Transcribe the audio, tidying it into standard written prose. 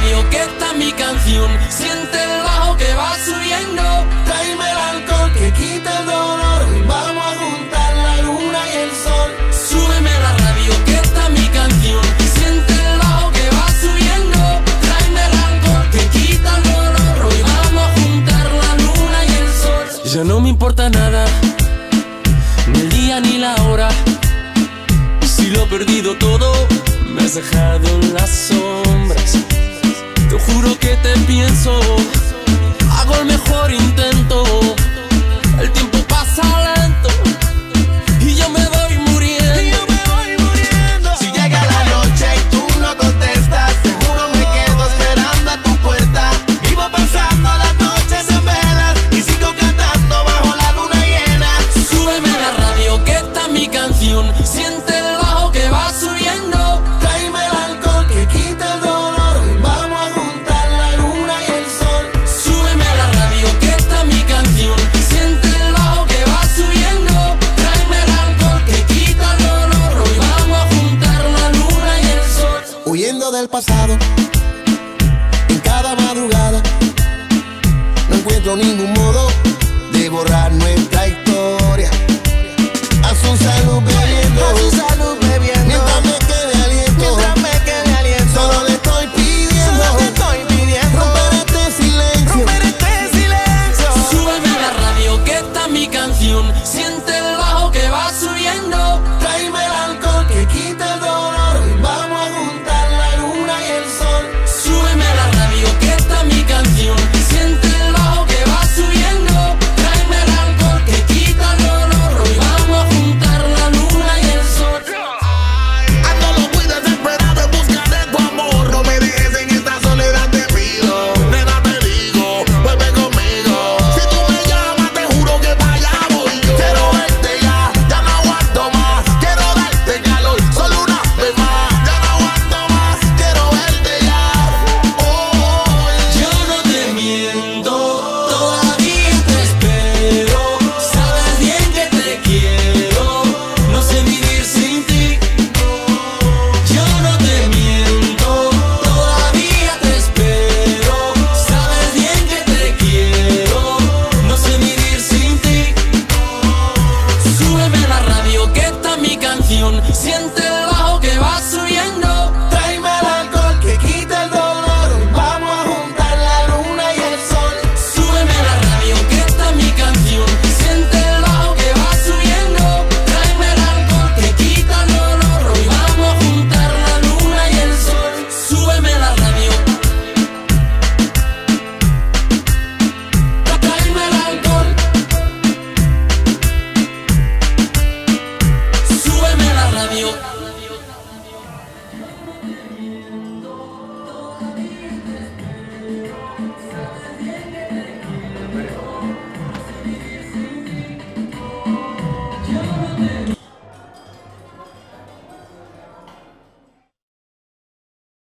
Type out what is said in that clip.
radio que está mi canción. Siente el bajo que va subiendo. Tráeme el alcohol que quita el dolor. Y vamos a juntar la luna y el sol. Súbeme la radio que está mi canción. Siente el bajo que va subiendo. Tráeme el alcohol que quita el dolor. Hoy vamos a juntar la luna y el sol. Ya no me importa nada, ni el día ni la hora. Si lo he perdido todo, me has dejado en las sombras. Te juro que te pienso, hago el mejor intento. El tiempo pasa lento y yo me voy muriendo. Si llega la noche y tú no contestas, seguro me quedo esperando a tu puerta. Vivo pasando las noches en velas y sigo cantando bajo la luna llena. Súbeme la radio que está mi canción. Siente el bajo que va subiendo. Tráeme el alcohol que quita el dolor. Y vamos a juntar la luna y el sol. Súbeme la radio que está mi canción. Siente el bajo que va subiendo. Tráeme el alcohol que quita el dolor. Hoy vamos a juntar la luna y el sol. Huyendo del pasado, en cada madrugada, no encuentro ningún modo de borrar nuestra historia.